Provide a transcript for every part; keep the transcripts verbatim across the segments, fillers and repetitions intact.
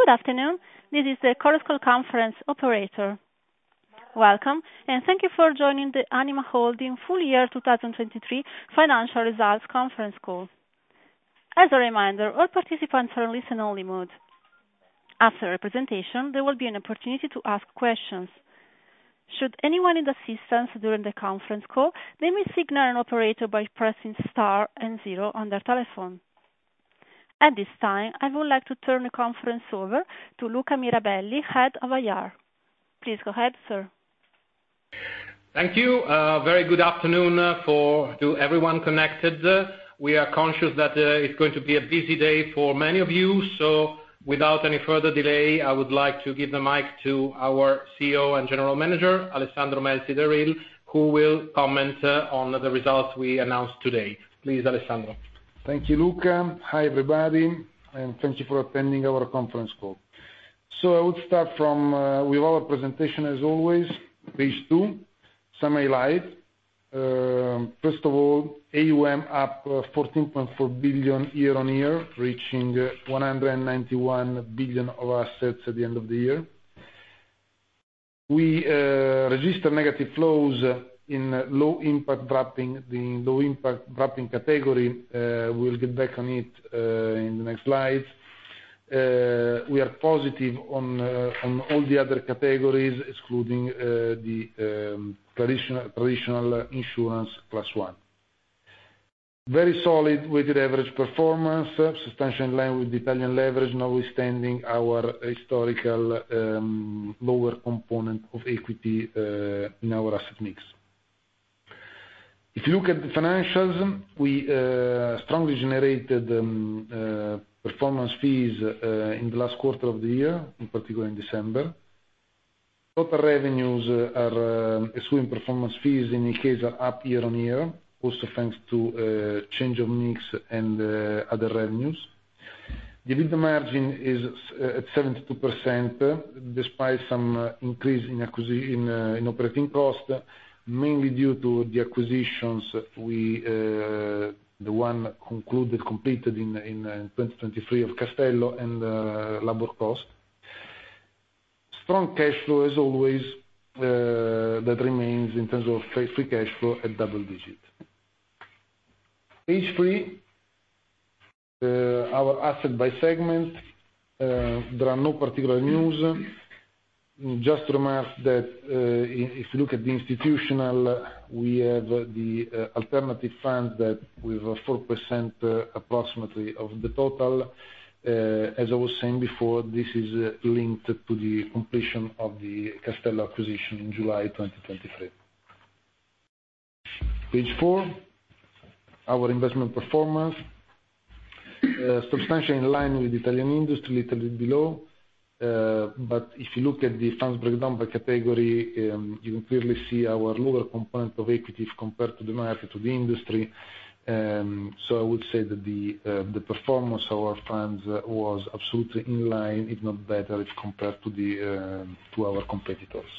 Good afternoon. This is the Chorus Call conference operator. Welcome, and thank you for joining the Anima Holding full year twenty twenty-three financial results conference call. As a reminder, all participants are in listen-only mode. After the presentation, there will be an opportunity to ask questions. Should anyone need assistance during the conference call, they may signal an operator by pressing star and zero on their telephone. At this time, I would like to turn the conference over to Luca Mirabelli, Head of I R. Please go ahead, sir. Thank you. Uh, very good afternoon uh, for to everyone connected. Uh, we are conscious that uh, it's going to be a busy day for many of you, so without any further delay, I would like to give the mic to our C E O and General Manager, Alessandro Melzi d'Eril, who will comment uh, on the results we announced today. Please, Alessandro. Thank you, Luca. Hi, everybody, and thank you for attending our conference call. So I would start from uh, with our presentation as always, page two, some highlights. Uh, first of all, A U M up uh, fourteen point four billion year on year, reaching uh, one hundred ninety-one billion of assets at the end of the year. We uh, register negative flows in uh, low impact wrapping. The low impact wrapping category, uh, we'll get back on it uh, in the next slides. Uh, we are positive on uh, on all the other categories, excluding uh, the um, traditional traditional insurance class one. Very solid weighted average performance, uh, substantially in line with the Italian leverage, notwithstanding our historical um, lower component of equity uh, in our asset mix. If you look at the financials, we uh, strongly generated um, uh, performance fees uh, in the last quarter of the year, in particular in December. Total revenues uh, are, uh, excluding performance fees, in any case, are up year on year, also thanks to uh, change of mix and uh, other revenues. The EBITDA margin is uh, at seventy-two percent, uh, despite some uh, increase in, acquisi- in, uh, in operating costs, mainly due to the acquisitions we, uh, the one concluded, completed in, in, in twenty twenty-three of Castello and uh, labor cost. Strong cash flow, as always, uh, that remains in terms of free cash flow at double digit. Page three, uh, our asset by segment. Uh, there are no particular news. Just to remark that uh, if you look at the institutional, we have the uh, alternative funds that with four percent uh, approximately of the total. Uh, as I was saying before, this is uh, linked to the completion of the Castello acquisition in July twenty twenty-three. Page four, our investment performance. Uh, substantially in line with the Italian industry, a little bit below. Uh, but if you look at the funds breakdown by category, um, you can clearly see our lower component of equity compared to the market, to the industry. Um, so I would say that the uh, the performance of our funds uh, was absolutely in line, if not better, if compared to the uh, to our competitors.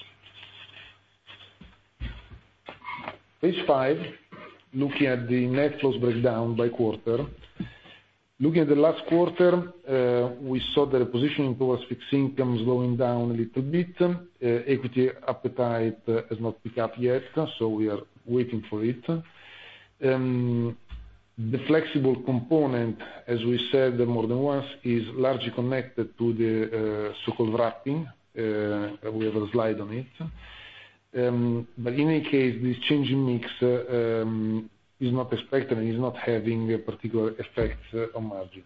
Page five, looking at the net flows breakdown by quarter. Looking at the last quarter, uh, we saw the repositioning towards fixed income slowing down a little bit. Uh, equity appetite uh, has not picked up yet, so we are waiting for it. Um, the flexible component, as we said more than once, is largely connected to the uh, so-called wrapping. Uh, we have a slide on it. Um, but in any case, this change in mix uh, um, is not expected and is not having a particular effect uh, on margins.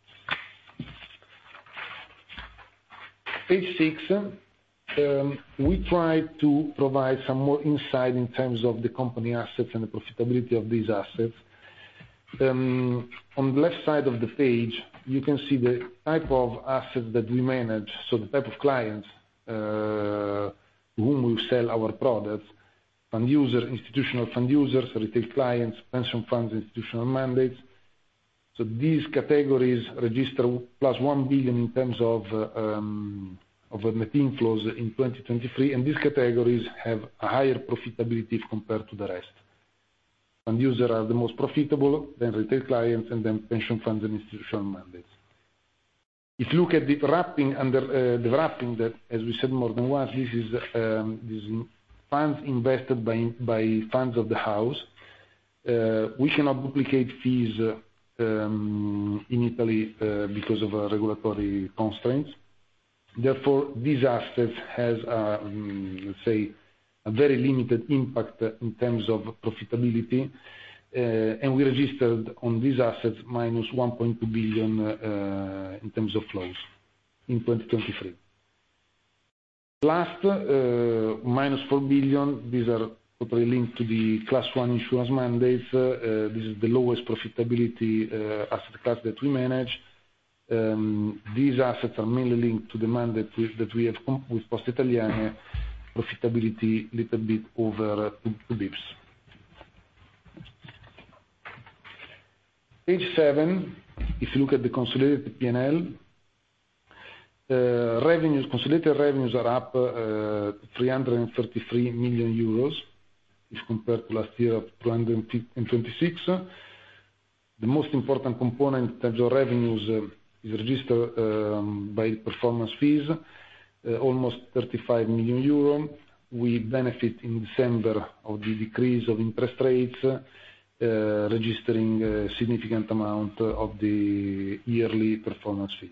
Page six, um, we try to provide some more insight in terms of the company assets and the profitability of these assets. Um, on the left side of the page, you can see the type of assets that we manage, so the type of clients uh, to whom we sell our products. Fund users, institutional fund users, retail clients, pension funds, institutional mandates. So these categories register plus one billion in terms of uh, um, of net inflows in twenty twenty-three, and these categories have a higher profitability compared to the rest. Fund users are the most profitable, then retail clients, and then pension funds and institutional mandates. If you look at the wrapping under uh, the wrapping that, as we said more than once, this is um, this is funds invested by by funds of the house. Uh, we cannot duplicate fees uh, um, in Italy uh, because of uh, regulatory constraints. Therefore, these assets has, uh, um, let's say, a very limited impact in terms of profitability, uh, and we registered on these assets minus one point two billion uh, in terms of flows in twenty twenty-three. Last, uh, minus four billion, these are totally linked to the Class one insurance mandates. Uh, this is the lowest profitability uh, asset class that we manage. Um, these assets are mainly linked to the mandate that we have with Poste Italiane, profitability a little bit over two, two bips. Page seven, if you look at the consolidated P and L, uh, revenues, consolidated revenues are up uh, three hundred thirty-three million euros if compared to last year of two hundred twenty-six. The most important component in terms of revenues uh, is registered um, by performance fees, uh, almost thirty-five million euro. We benefit in December of the decrease of interest rates, uh, registering a significant amount of the yearly performance fees.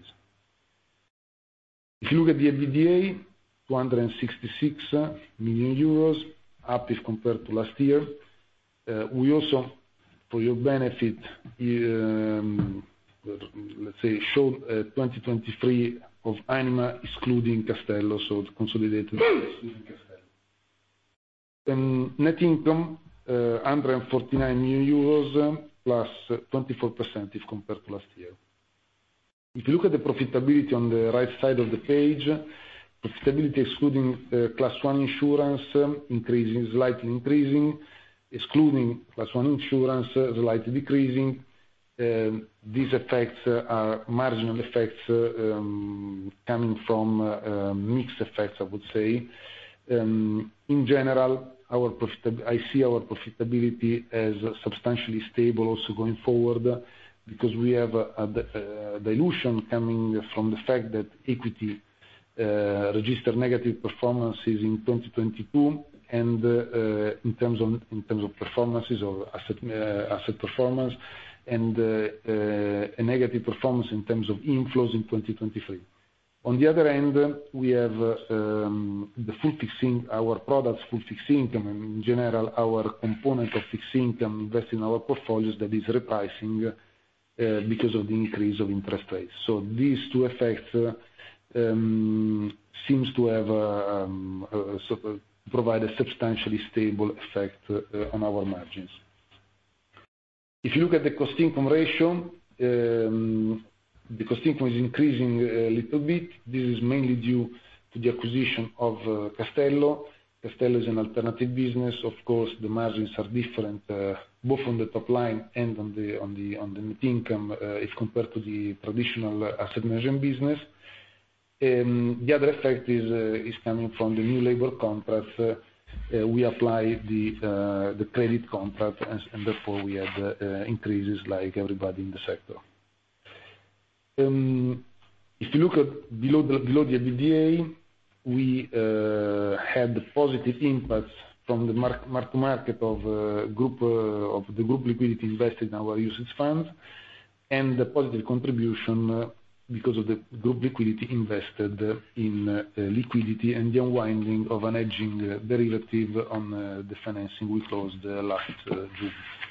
If you look at the EBITDA, two hundred sixty-six million euros, up if compared to last year. Uh, we also, for your benefit, um, let's say, showed uh, twenty twenty-three of Anima excluding Castello, so the consolidated excluding Castello. And net income, uh, one hundred forty-nine million euros, uh, plus twenty-four percent if compared to last year. If you look at the profitability on the right side of the page, profitability excluding uh, Class one insurance um, increasing, slightly increasing, excluding Class one insurance uh, slightly decreasing. Um, these effects uh, are marginal effects uh, um, coming from uh, uh, mixed effects, I would say. Um, in general, our profitab- I see our profitability as substantially stable also going forward, because we have a, a, a dilution coming from the fact that equity uh, registered negative performances in twenty twenty-two, and uh, uh, in terms of in terms of performances or asset uh, asset performance, and uh, uh, a negative performance in terms of inflows in twenty twenty-three. On the other end, we have uh, um, the full fixed income, our products, full fixed income, and in general, our component of fixed income invested in our portfolios that is repricing uh, because of the increase of interest rates. So these two effects uh, um, seems to have uh, um, uh, sort of provide a substantially stable effect uh, on our margins. If you look at the cost-income ratio, um, the cost-income is increasing a little bit. This is mainly due to the acquisition of uh, Castello. Castello is an alternative business. Of course, the margins are different, uh, both on the top line and on the on the on the net income, uh, if compared to the traditional asset management business. Um, the other effect is uh, is coming from the new labor contracts. Uh, uh, we apply the uh, the credit contract, and, and therefore we had uh, uh, increases like everybody in the sector. Um, if you look at below the below the EBITDA, we uh, had positive impacts from the mark, mark to market of uh, group uh, of the group liquidity invested in our usage funds, and the positive contribution uh, because of the group liquidity invested in uh, liquidity and the unwinding of an hedging uh, derivative on uh, the financing we closed uh, last uh, June.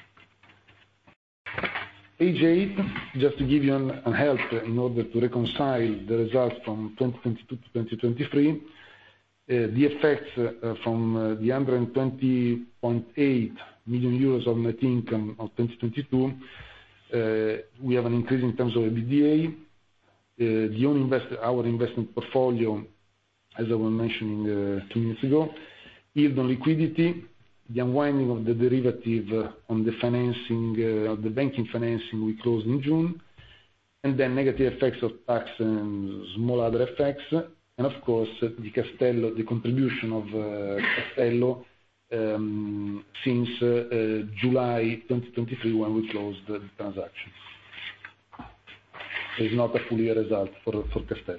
Page eight, just to give you an, an help in order to reconcile the results from twenty twenty-two to twenty twenty-three, uh, the effects uh, from uh, the one hundred twenty point eight million euros of net income of twenty twenty-two, uh, we have an increase in terms of EBITDA. Uh, the own invest our investment portfolio, as I was mentioning uh, two minutes ago, yield on liquidity, the unwinding of the derivative uh, on the financing, uh, of the banking financing we closed in June, and then negative effects of tax and small other effects, and of course uh, the Castello, the contribution of uh, Castello um, since uh, uh, July twenty twenty-three when we closed the transaction. It's not a full year result for Castello.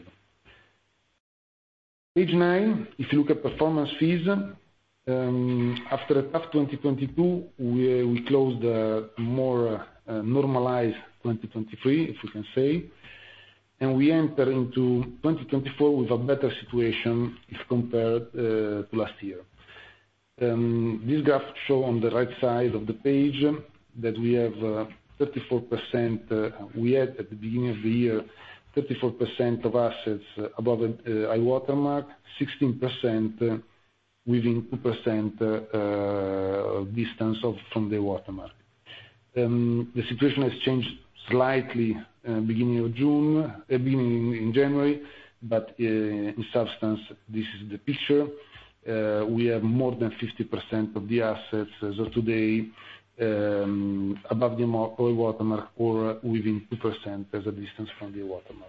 Page nine, if you look at performance fees, after a tough twenty twenty-two, we closed a more normalized twenty twenty-three, if we can say, and we enter into twenty twenty-four with a better situation if compared to last year. This graph shows on the right side of the page that we have thirty-four percent, we had at the beginning of the year, thirty-four percent of assets above high water mark, sixteen percent within two percent distance of, from the water mark. Um, the situation has changed slightly uh, beginning of June, uh, beginning in January, but uh, in substance, this is the picture. Uh, we have more than fifty percent of the assets as of today um, above the high water mark or within two percent as a distance from the water mark.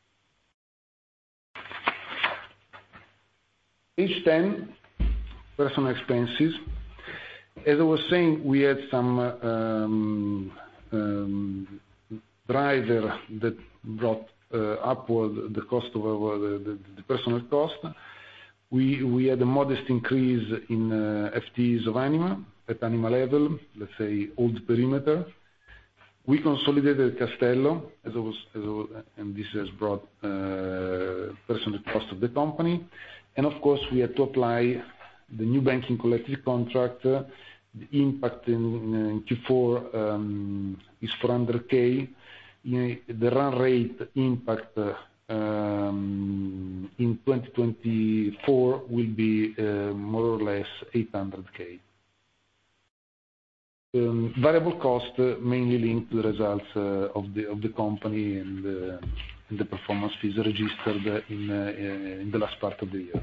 Page ten, personal expenses. As I was saying, we had some um, um, driver that brought uh, upward the cost of our the, the, the personal cost. We we had a modest increase in uh, F T Es of Anima at Anima level, let's say old perimeter. We consolidated Castello, as I was, as I was, and this has brought uh, personal cost of the company. And of course, we had to apply the new banking collective contract. Uh, the impact in, in Q four um, is four hundred K. You know, the run rate impact uh, um, in twenty twenty-four will be uh, more or less eight hundred K. Um, variable cost uh, mainly linked to the results uh, of the of the company and, uh, and the performance fees registered in uh, in the last part of the year.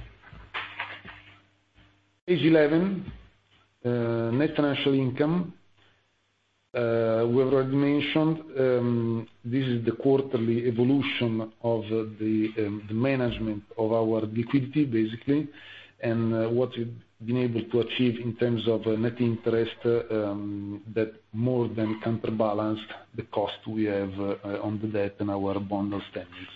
Page eleven, uh, net financial income. Uh, we have already mentioned um, this is the quarterly evolution of uh, the um, the management of our liquidity, basically, and uh, what we've been able to achieve in terms of uh, net interest uh, um, that more than counterbalanced the cost we have uh, on the debt and our bond outstandings.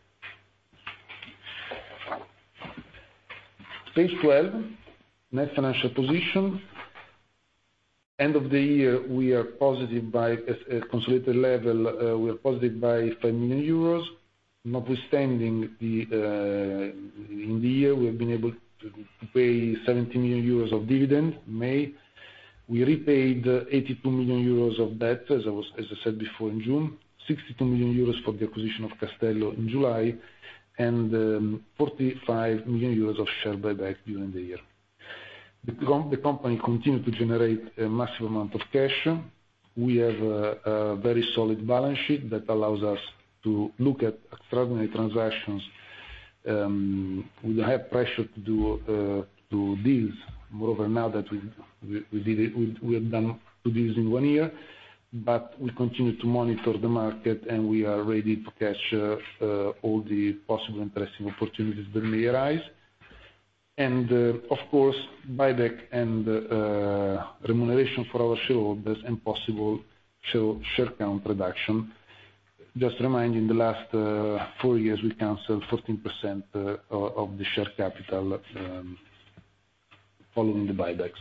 Page twelve, net financial position. End of the year, we are positive by a consolidated level. Uh, we are positive by five million euros. Notwithstanding the uh, in the year, we have been able to, to pay seventy million euros of dividend in May. We repaid uh, eighty-two million euros of debt, as I was as I said before, in June. sixty-two million euros for the acquisition of Castello in July, and um, forty-five million euros of share buyback during the year. The, com the company continued to generate a massive amount of cash. We have a, a very solid balance sheet that allows us to look at extraordinary transactions. Um, we don't have pressure to do uh, to deals. Moreover, now that we we, we did it, we, we have done two deals in one year, but we continue to monitor the market, and we are ready to catch uh, uh, all the possible interesting opportunities that may arise. And uh, of course, buyback and uh, remuneration for our shareholders and possible share, share count reduction. Just remind you, in the last uh, four years, we canceled fourteen percent uh, of the share capital um, following the buybacks.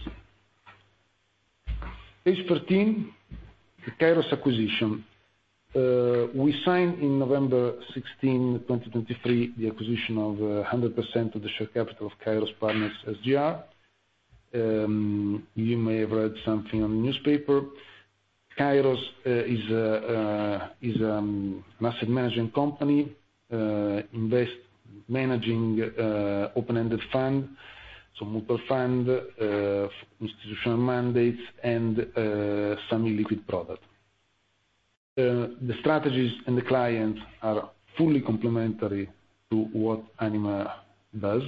Page thirteen, the Kairos acquisition. Uh, we signed in November sixteenth, twenty twenty-three, the acquisition of uh, one hundred percent of the share capital of Kairos Partners S G R. Um, you may have read something on the newspaper. Kairos uh, is, uh, uh, is um, an asset management company, uh, invest, managing uh, open-ended fund, so mutual fund, uh, institutional mandates, and uh, some illiquid product. Uh, the strategies and the clients are fully complementary to what Anima does.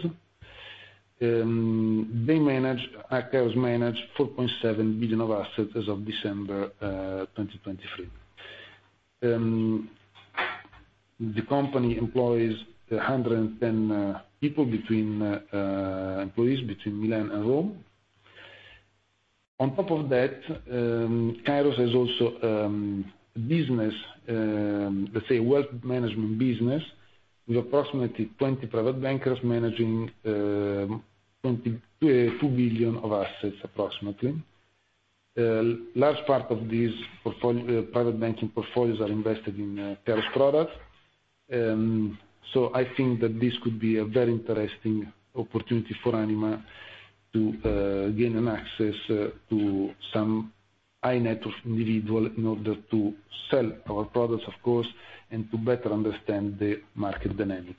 Um, they manage, Kairos manage four point seven billion of assets as of December uh, twenty twenty-three. Um, the company employs one hundred ten uh, people between uh, uh, employees between Milan and Rome. On top of that, um, Kairos has also um, business, um, let's say wealth management business, with approximately twenty private bankers managing uh, twenty-two billion of assets approximately. Uh, large part of these portfolio, uh, private banking portfolios are invested in uh, Kairos products. Um, so I think that this could be a very interesting opportunity for Anima to uh, gain an access uh, to some high net worth individual in order to sell our products, of course, and to better understand the market dynamics.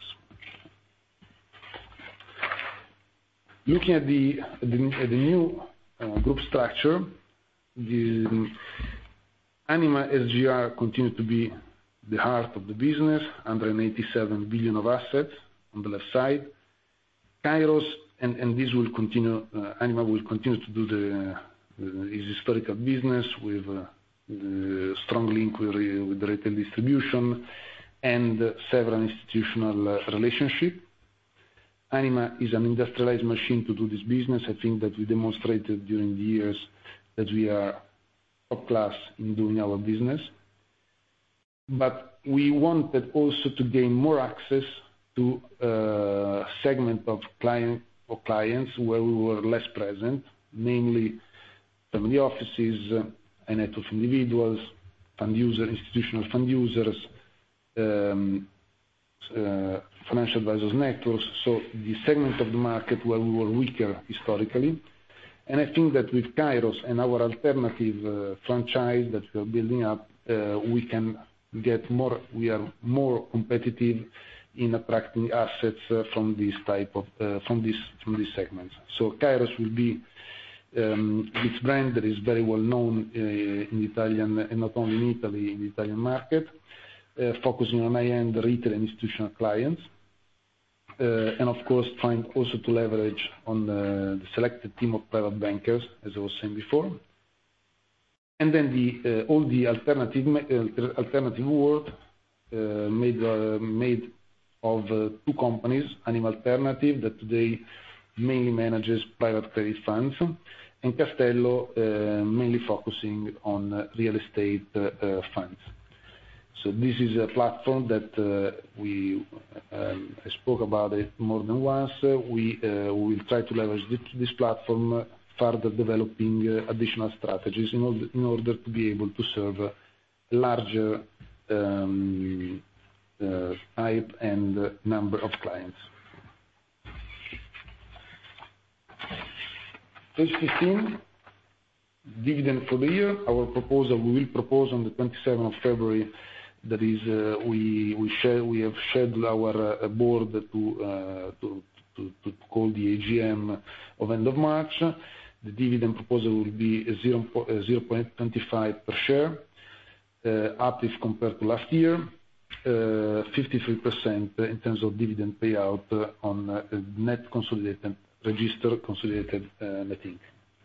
Looking at the, at the, at the new uh, group structure, the um, Anima S G R continued to be the heart of the business, one hundred eighty-seven billion of assets on the left side. Kairos, and, and this will continue, uh, Anima will continue to do the, uh, its historical business with uh, the strong link with, with the retail distribution and uh, several institutional uh, relationships. Anima is an industrialized machine to do this business. I think that we demonstrated during the years that we are top class in doing our business. But we wanted also to gain more access to a segment of client or clients where we were less present, namely family offices, uh, high net worth individuals, fund users, institutional fund users, um, uh, financial advisors networks, so the segment of the market where we were weaker historically. And I think that with Kairos and our alternative uh, franchise that we are building up, uh, we can get more, we are more competitive in attracting assets uh, from this type of, uh, from this, from these segments. So Kairos will be, um, its brand that is very well known uh, in the Italian, and not only in Italy, in the Italian market, uh, focusing on high-end retail and institutional clients. Uh, and of course, trying also to leverage on the, the selected team of private bankers, as I was saying before. And then the, uh, all the alternative, uh, alternative world uh, made, uh, made of uh, two companies, Anima Alternative, that today mainly manages private credit funds, and Castello, uh, mainly focusing on uh, real estate uh, uh, funds. So this is a platform that uh, we um, I spoke about it more than once. Uh, we uh, will try to leverage this, this platform, uh, further developing uh, additional strategies in order, in order to be able to serve a larger um, uh, type and uh, number of clients. Page fifteen, dividend for the year. Our proposal, we will propose on the twenty-seventh of February. That is, uh, we we share we have scheduled our uh, board to, uh, to to to call the A G M of end of March. The dividend proposal will be zero point two five per share, uh, up if compared to last year, uh, fifty-three percent in terms of dividend payout on uh, net consolidated, registered consolidated uh, net income.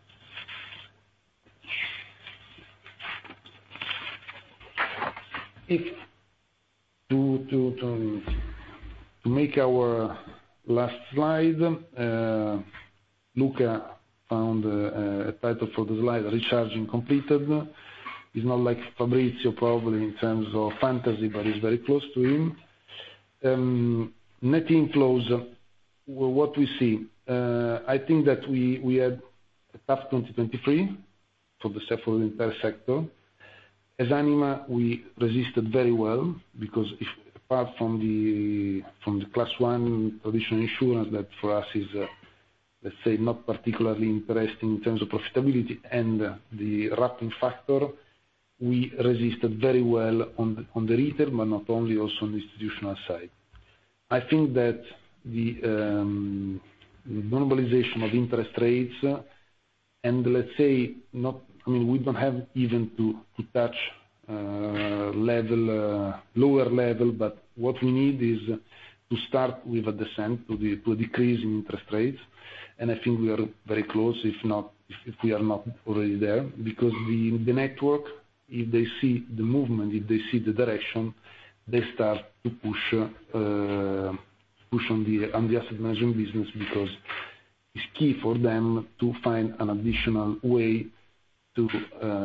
If to, to, to, to make our last slide, uh, Luca found uh, a title for the slide, Recharging Completed. It's not like Fabrizio probably in terms of fantasy, but it's very close to him. Um, net inflows, what we see, uh, I think that we, we had a tough twenty twenty-three for the, for the entire sector. As Anima, we resisted very well because if, apart from the from the class one traditional insurance that for us is, uh, let's say, not particularly interesting in terms of profitability and uh, the wrapping factor, we resisted very well on the, on the retail, but not only, also on the institutional side. I think that the, um, the normalization of interest rates uh, and let's say not. I mean, we don't have even to, to touch uh, level, uh, lower level, but what we need is to start with a descent to, the, to a decrease in interest rates. And I think we are very close, if not, if, if we are not already there, because the, the network, if they see the movement, if they see the direction, they start to push, uh, push on the, on the asset management business, because it's key for them to find an additional way to uh,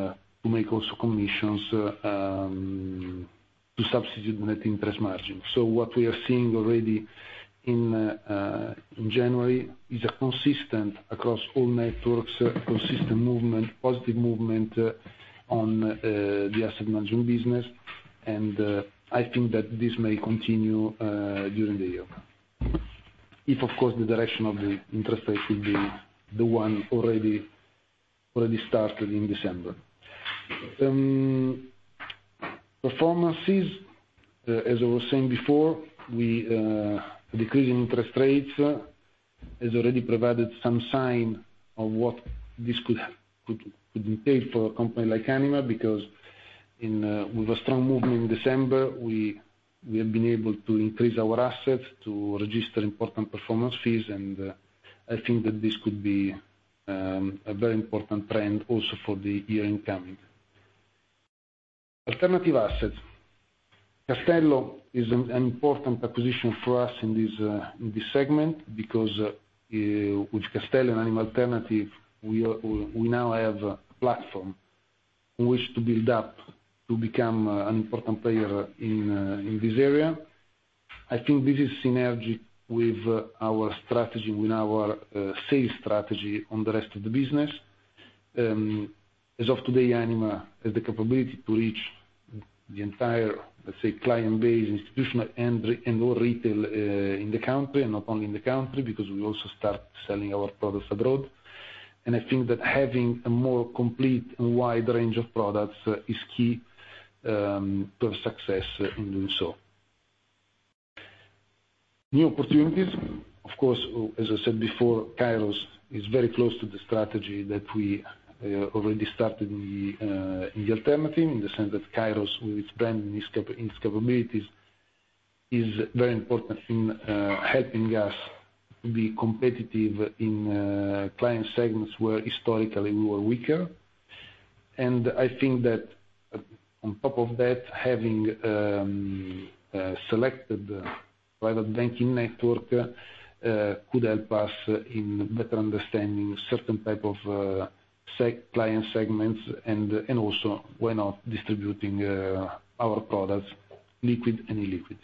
to make also commissions uh, um, to substitute the net interest margin. So what we are seeing already in uh, uh, in January is a consistent across all networks, uh, consistent movement, positive movement uh, on uh, the asset management business, and uh, I think that this may continue uh, during the year. If, of course, the direction of the interest rate will be the one already already started in December. Um, performances, uh, as I was saying before, we uh, a decrease in interest rates uh, has already provided some sign of what this could could, could entail for a company like Anima, because in uh, with a strong movement in December, we we have been able to increase our assets, to register important performance fees, and uh, I think that this could be um, a very important trend also for the year incoming. Alternative assets. Castello is an, an important acquisition for us in this uh, in this segment, because uh, uh, with Castello and Anima Alternative, we are, we now have a platform on which to build up to become uh, an important player in uh, in this area. I think this is synergic with uh, our strategy, with our uh, sales strategy on the rest of the business. Um, as of today, Anima has the capability to reach the entire, let's say, client base, institutional and, and or retail uh, in the country, and not only in the country, because we also start selling our products abroad. And I think that having a more complete and wide range of products uh, is key um, to have success uh, in doing so. New opportunities, of course, as I said before, Kairos is very close to the strategy that we uh, already started in the, uh, in the alternative, in the sense that Kairos, with its brand and its, cap its capabilities, is very important in uh, helping us to be competitive in uh, client segments where historically we were weaker. And I think that uh, on top of that, having um, uh, selected uh, private banking network uh, could help us in better understanding certain type of uh, seg client segments, and and also, why not, distributing uh, our products, liquid and illiquid.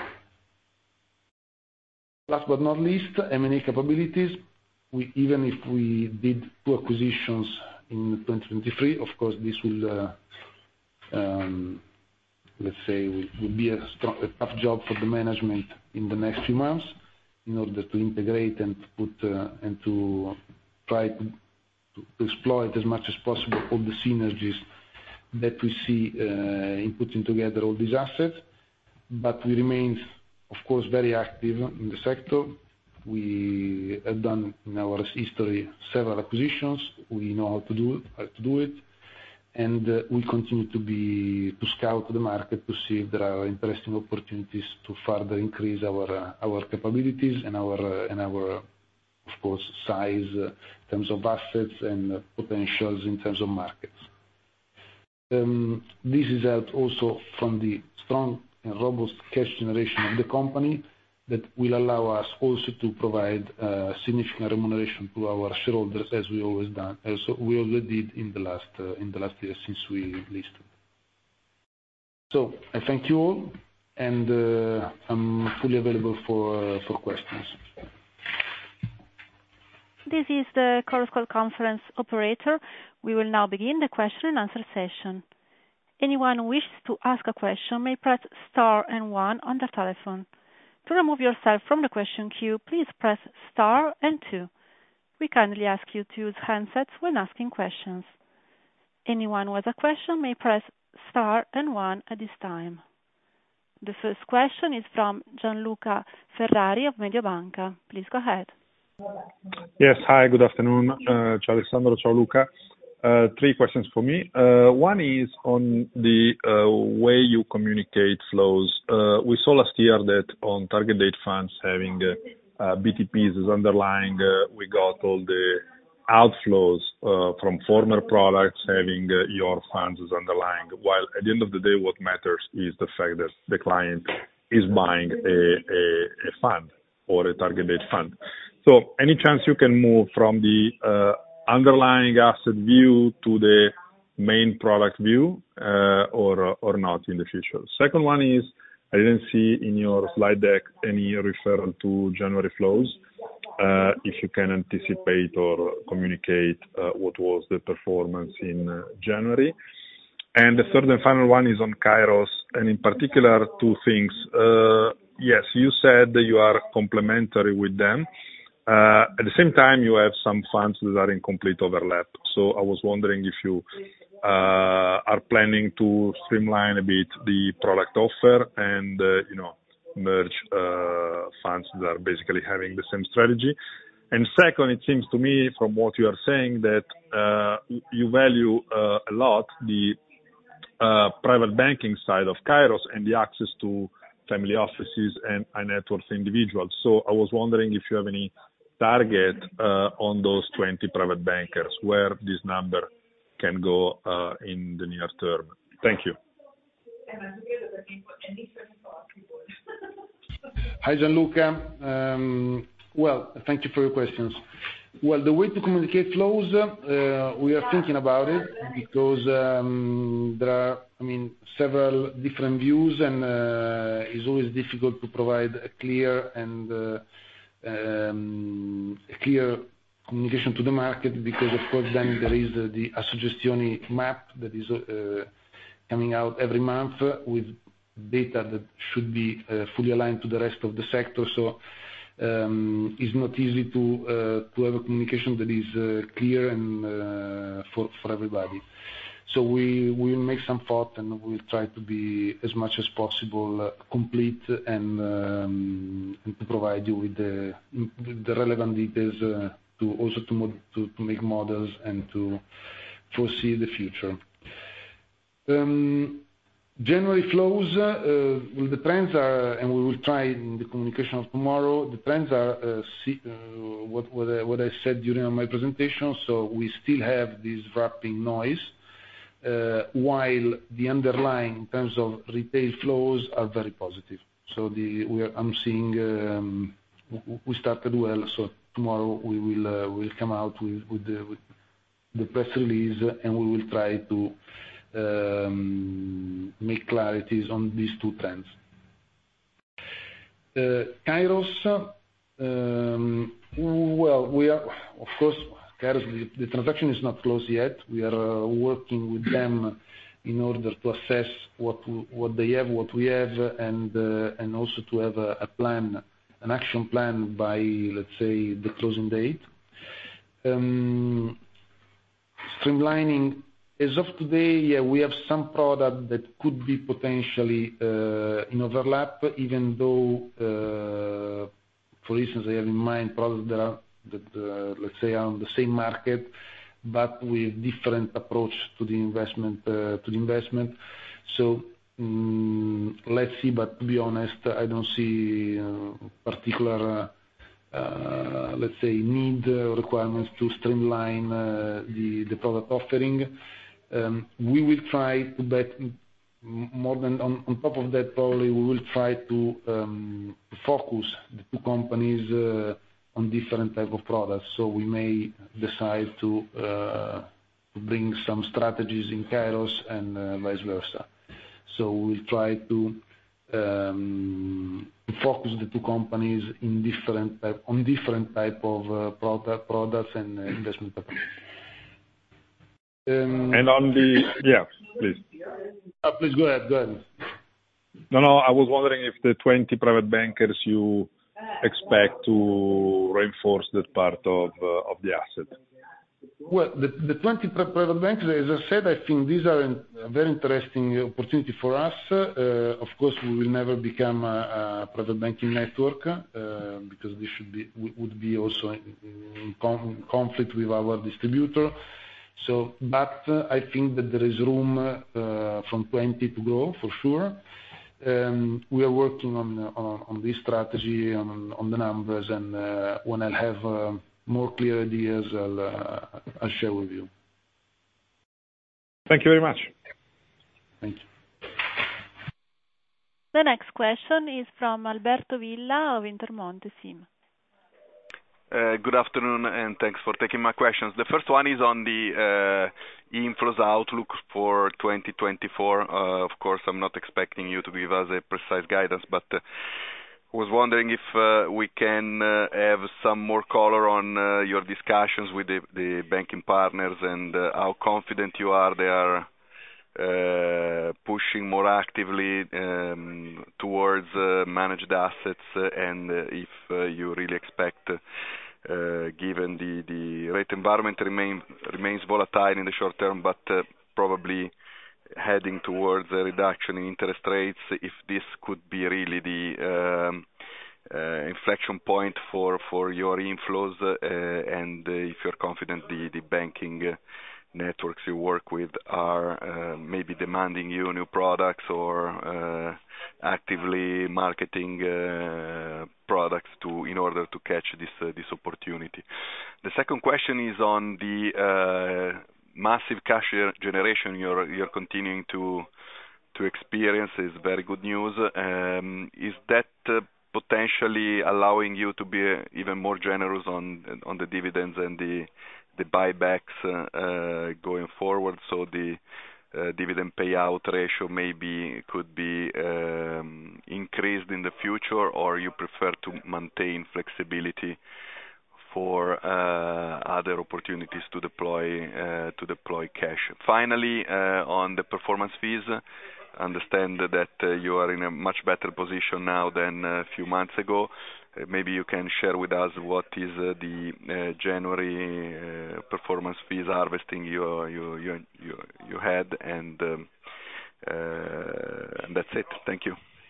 Last but not least, M and A capabilities. We, even if we did two acquisitions in twenty twenty-three, of course, this will, uh, um, let's say, will, will be a, strong, a tough job for the management in the next few months, in order to integrate and to put uh, and to try to, to, to exploit as much as possible all the synergies that we see uh, in putting together all these assets. But we remain, of course, very active in the sector. We have done in our history several acquisitions. We know how to do how to do it, and uh, we continue to be to scout the market to see if there are interesting opportunities to further increase our uh, our capabilities and our uh, and our of course size uh, in terms of assets and uh, potentials in terms of markets. Um, this is helped also from the strong and robust cash generation of the company, that will allow us also to provide uh, significant remuneration to our shareholders, as we always done, as we always did in the last uh, in the last year since we listed. So I thank you all, and uh, I'm fully available for uh, for questions. This is the Chorus Call conference operator. We will now begin the question and answer session. Anyone who wishes to ask a question may press star and one on their telephone. To remove yourself from the question queue, please press star and two. We kindly ask you to use handsets when asking questions. Anyone who has a question may press star and one at this time. The first question is from Gianluca Ferrari of Mediobanca. Please go ahead. Yes, hi, good afternoon. Uh, ciao Alessandro, ciao Luca. Uh, three questions for me. Uh, one is on the uh, way you communicate flows. Uh, we saw last year that on target date funds having uh, uh, B T Ps as underlying, uh, we got all the outflows uh, from former products having uh, your funds as underlying, while at the end of the day what matters is the fact that the client is buying a, a, a fund or a target date fund. So any chance you can move from the uh, underlying asset view to the main product view or or not in the future? Second one is, I didn't see in your slide deck any referral to January flows. Uh, if you can anticipate or communicate uh, what was the performance in uh, January. And the third and final one is on Kairos, and in particular, two things. Uh, yes, you said that you are complementary with them. Uh, at the same time, you have some funds that are in complete overlap. So I was wondering if you uh, are planning to streamline a bit the product offer and, uh, you know, merge uh, funds that are basically having the same strategy. And second, it seems to me from what you are saying that uh, you value uh, a lot the uh, private banking side of Kairos and the access to family offices and high net worth individuals. So I was wondering if you have any target uh, on those twenty private bankers, where this number can go uh, in the near term. Thank you. Hi, Gianluca. Um, well, thank you for your questions. Well, the way to communicate flows, uh, we are thinking about it because um, there are, I mean, several different views, and uh, it's always difficult to provide a clear and uh, um, a clear communication to the market, because of course then there is uh, the Assogestioni map that is uh, coming out every month with data that should be uh, fully aligned to the rest of the sector. So um, it's not easy to uh, to have a communication that is uh, clear and uh, for for everybody. So we we will make some thought, and we'll try to be as much as possible uh, complete and um, and to provide you with the with the relevant details uh, to also to, mod- to to make models and to foresee the future. Um, January flows, uh, well, the trends are, and we will try in the communication of tomorrow, the trends are uh, see, uh, what, what, I, what I said during my presentation. So we still have this wrapping noise, uh, while the underlying in terms of retail flows are very positive. So the, we are, I'm seeing um, we started well, so tomorrow we will uh, will come out with, with, the, with the press release, and we will try to Um, make clarities on these two trends. Uh, Kairos, um, well, we are, of course, Kairos, the, the transaction is not closed yet. We are uh, working with them in order to assess what what they have, what we have, and uh, and also to have a, a plan, an action plan by, let's say, the closing date. Um, streamlining. As of today, yeah, we have some product that could be potentially uh, in overlap, even though, uh, for instance, I have in mind products that are, that, uh, let's say, are on the same market, but with different approach to the investment. Uh, to the investment. So um, let's see. But to be honest, I don't see uh, particular, uh, uh, let's say, need uh, requirements to streamline uh, the the product offering. Um, we will try to bet more than on, on top of that. Probably we will try to um, focus the two companies uh, on different type of products. So we may decide to uh, to bring some strategies in Kairos and uh, vice versa. So we'll try to um, focus the two companies in different type, on different type of uh, product products and uh, investment approaches. Um, and on the, yeah, please. Uh, please go ahead, go ahead. No, no, I was wondering if the twenty private bankers you expect to reinforce that part of uh, of the asset. Well, the, the twenty private bankers, as I said, I think these are a very interesting opportunity for us. Uh, of course, we will never become a, a private banking network uh, because this should be would be also in, in conflict with our distributor. So, but uh, I think that there is room uh, from twenty to grow for sure. Um, we are working on on, on this strategy, on on the numbers, and uh, when I'll have uh, more clear ideas, I'll uh, I'll share with you. Thank you very much. Thank you. The next question is from Alberto Villa of Intermonte S I M. Uh, good afternoon, and thanks for taking my questions. The first one is on the uh, inflows outlook for twenty twenty-four. Uh, of course, I'm not expecting you to give us a precise guidance, but uh, was wondering if uh, we can uh, have some more color on uh, your discussions with the, the banking partners and uh, how confident you are they are uh, pushing more actively um, towards uh, managed assets, uh, and uh, if uh, you really expect, uh, given the, the rate environment remain, remains volatile in the short term, but uh, probably heading towards a reduction in interest rates, if this could be really the um, uh, inflection point for, for your inflows, uh, and uh, if you're confident the, the banking uh, networks you work with are uh, maybe demanding you new products or uh, actively marketing uh, products to in order to catch this uh, this opportunity. The second question is on the uh, massive cash generation you're you're continuing to to experience. Is very good news. Um, is that uh, potentially allowing you to be uh, even more generous on on the dividends and the the buybacks uh, uh, going forward? So the uh, dividend payout ratio maybe could be um, increased in the future, or you prefer to maintain flexibility for uh, other opportunities to deploy uh, to deploy cash. Finally, uh, on the performance fees, I understand that uh, you are in a much better position now than a few months ago. Uh, maybe you can share with us what is uh, the uh, January uh, performance fees harvesting you you you you, you had, and um, uh, and that's it. Thank you.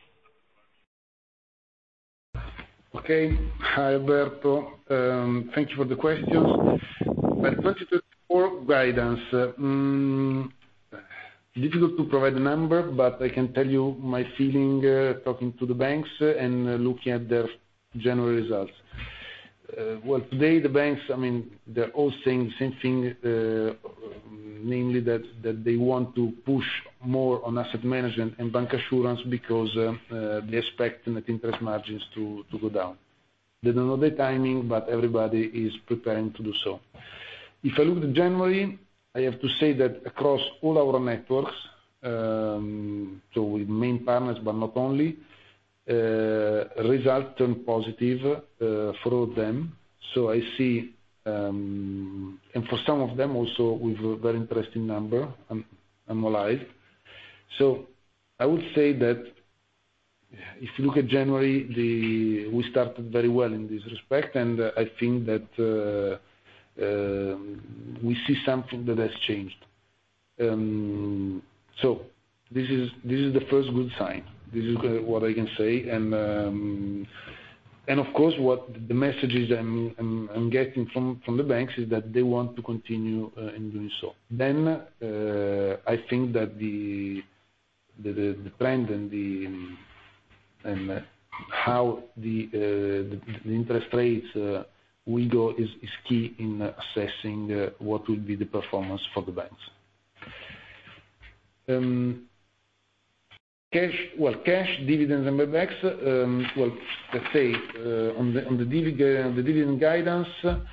Okay. Hi, Alberto. Um, Thank you for the questions. Well, twenty twenty-four guidance, uh, mm, difficult to provide a number, but I can tell you my feeling uh, talking to the banks uh, and uh, looking at their January results. Uh, Well, today the banks, I mean, they're all saying the same thing, uh, namely that that they want to push more on asset management and bancassurance because uh, uh, they expect net interest margins to to go down. They don't know the timing, but everybody is preparing to do so. If I look at January, I have to say that across all our networks, um, so with main partners, but not only, Uh, results turn positive uh, for all of them. So I see, um, and for some of them also with a very interesting number, um, annualized. So I would say that if you look at January, the, we started very well in this respect, and uh, I think that uh, uh, we see something that has changed. Um, so this is this is the first good sign. This is what I can say, and um, and of course, what the messages I'm, I'm, I'm getting from, from the banks is that they want to continue uh, in doing so. Then uh, I think that the the, the, the trend and the and uh, how the, uh, the the interest rates uh, will go is, is key in assessing uh, what will be the performance for the banks. Um, Cash, well, cash, dividends, and buybacks. Um, well, let's say uh, on the on the, dividend, the dividend guidance,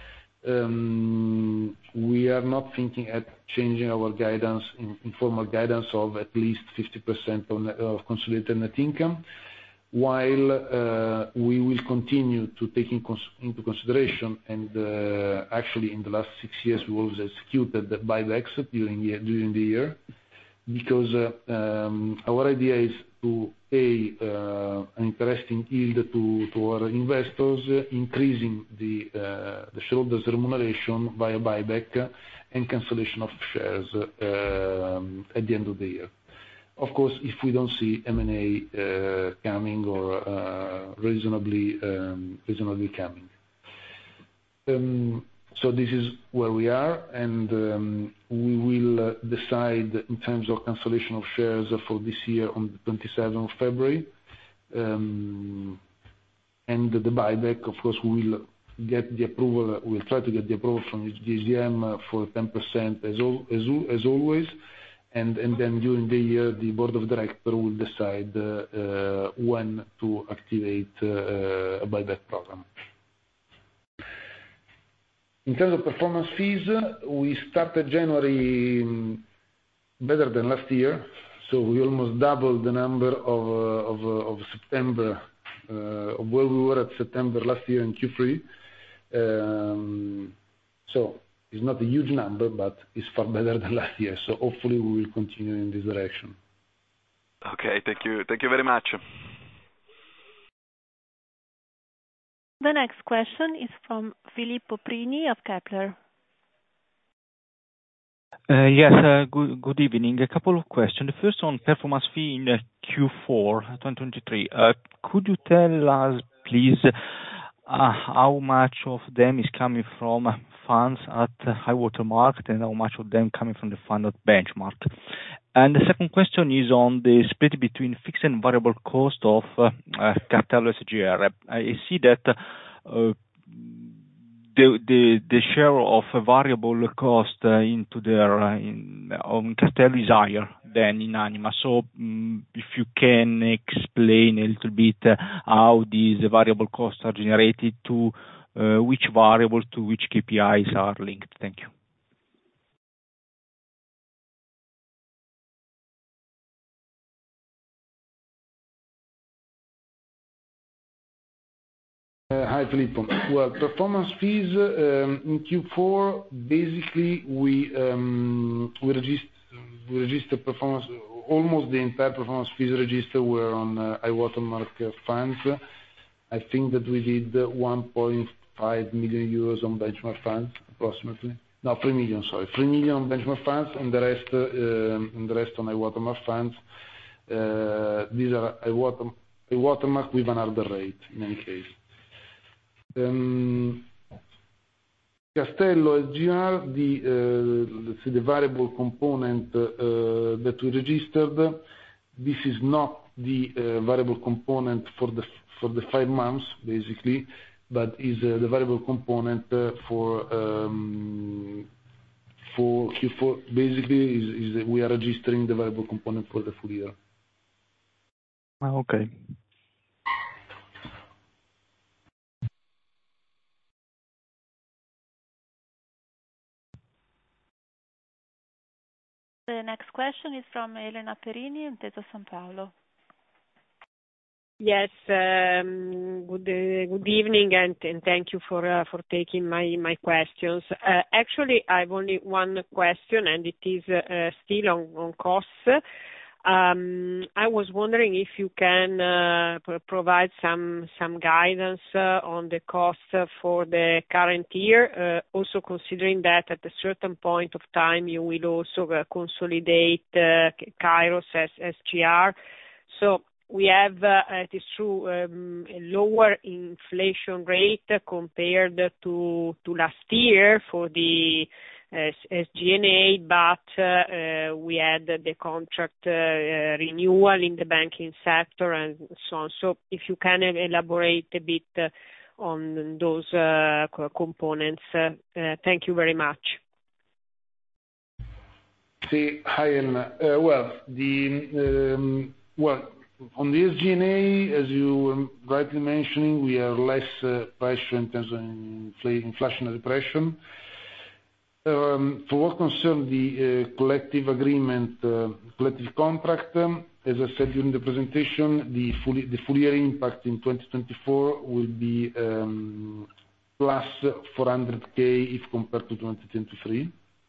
um, we are not thinking at changing our guidance, in, informal guidance of at least fifty percent of, of consolidated net income, while uh, we will continue to take in cons into consideration, and uh, actually in the last six years we always executed the buybacks during the, during the year. Because uh, um, our idea is to pay uh, an interesting yield to, to our investors, uh, increasing the, uh, the shareholders' remuneration via buyback and cancellation of shares uh, um, at the end of the year. Of course, if we don't see M and A uh, coming or uh, reasonably, um, reasonably coming. Um, So this is where we are, and um, we will uh, decide in terms of cancellation of shares for this year on the twenty-seventh of February. Um, and the buyback, of course, we will get the approval, we'll try to get the approval from the A G M for ten percent as, al as, as always, and, and then during the year the board of directors will decide uh, uh, when to activate uh, a buyback program. In terms of performance fees, we started January better than last year, so we almost doubled the number of of, of September, uh, of where we were at September last year in Q three. Um, so it's not a huge number, but it's far better than last year. So hopefully we will continue in this direction. Okay, thank you. Thank you very much. The next question is from Filippo Prini of Kepler. Uh, yes, uh, good, good evening. A couple of questions. The first on performance fee in uh, Q four twenty twenty-three. Uh, could you tell us, please, uh, how much of them is coming from funds at uh, high water mark and how much of them coming from the fund at benchmark? And the second question is on the split between fixed and variable cost of uh, uh, Castello S G R. I see that uh, the, the the share of a variable cost uh, into their uh, in, on Castello is higher than in Anima. So um, if you can explain a little bit uh, how these variable costs are generated, to uh, which variable, to which K P Is are linked. Thank you. Uh, Hi, Filippo. Well, performance fees um, in Q four, basically, we um, we register we register performance, almost the entire performance fees register were on uh, high watermark uh, funds. I think that we did one point five million euros on benchmark funds, approximately. No, three million, sorry. three million on benchmark funds, and the rest uh, and the rest on high watermark funds. Uh, These are high water high watermark with another rate, in any case. Um, Castello S G R, the uh, let's say the variable component uh, that we registered, this is not the uh, variable component for the for the five months basically, but is uh, the variable component uh, for um, for Q four. Basically, is, is we are registering the variable component for the full year. Okay. The next question is from Elena Perini, Intesa Sanpaolo. Yes, um, good uh, good evening, and, and thank you for uh, for taking my my questions. Uh, actually, I have only one question, and it is uh, still on on costs. Um, I was wondering if you can uh, p- provide some some guidance uh, on the costs uh, for the current year, uh, also considering that at a certain point of time you will also uh, consolidate uh, Kairos as S G R. So we have, uh, it is true, um, a lower inflation rate compared to to last year for the S G N A, but uh, we had the contract uh, renewal in the banking sector and so on. So if you can elaborate a bit uh, on those uh, components. Uh, uh, thank you very much. See, hi, Elena. Uh, well, the um, well on the S G N A, as you were rightly mentioning, we are less uh, pressure in terms of infl- inflationary pressure. Um, for what concerns the uh, collective agreement, uh, collective contract, um, as I said during the presentation, the full, the full year impact in twenty twenty-four will be um, plus four hundred K if compared to twenty twenty-three.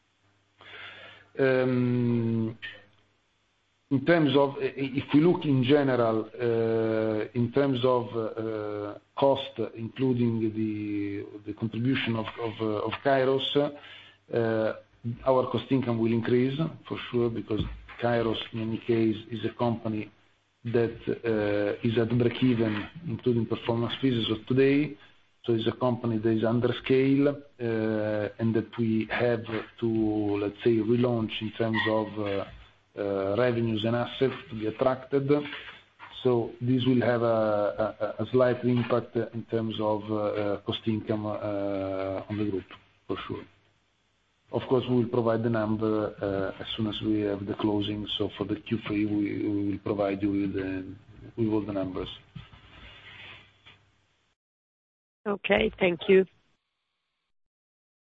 Um, in terms of, if we look in general, uh, in terms of uh, cost, including the the contribution of of, uh, of Kairos, Uh, our cost income will increase for sure, because Kairos, in any case, is a company that uh, is at break-even, including performance fees as of today. So it's a company that is under scale uh, and that we have to, let's say, relaunch in terms of uh, uh, revenues and assets to be attracted. So this will have a, a, a slight impact in terms of uh, cost income uh, on the group, for sure. Of course, we will provide the number uh, as soon as we have the closing. So for the Q three, we, we will provide you with, the, with all the numbers. Okay, thank you.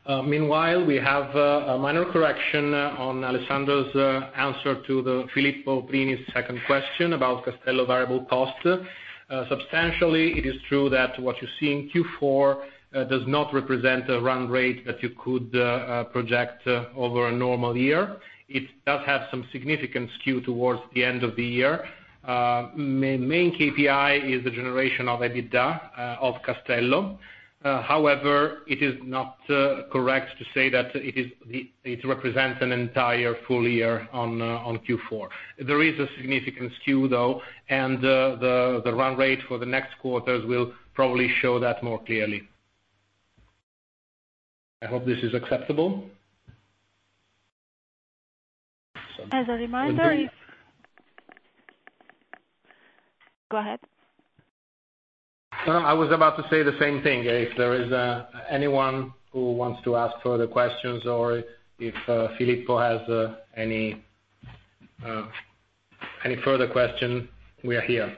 Uh, meanwhile, we have uh, a minor correction uh, on Alessandro's uh, answer to the Filippo Prini's second question about Castello variable cost. Uh, substantially, it is true that what you see in Q four uh, does not represent a run rate that you could uh, uh, project uh, over a normal year. It does have some significant skew towards the end of the year. Uh, main, main K P I is the generation of EBITDA uh, of Castello. Uh, however, it is not uh, correct to say that it is the, it represents an entire full year on uh, on Q four. There is a significant skew, though, and uh, the the run rate for the next quarters will probably show that more clearly. I hope this is acceptable. So, As a reminder, if... go ahead. No, I was about to say the same thing. If there is uh, anyone who wants to ask further questions, or if uh, Filippo has uh, any uh, any further question, we are here.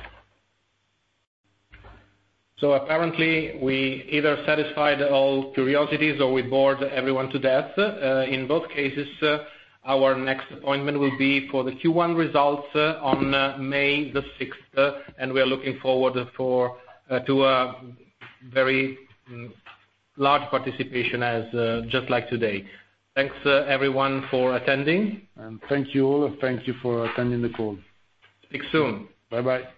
So apparently we either satisfied all curiosities or we bored everyone to death. Uh, in both cases, uh, our next appointment will be for the Q one results uh, on uh, May the sixth, uh, and we are looking forward for uh, to a very um, large participation as uh, just like today. Thanks uh, everyone for attending. And thank you all. Thank you for attending the call. Speak soon. Bye-bye.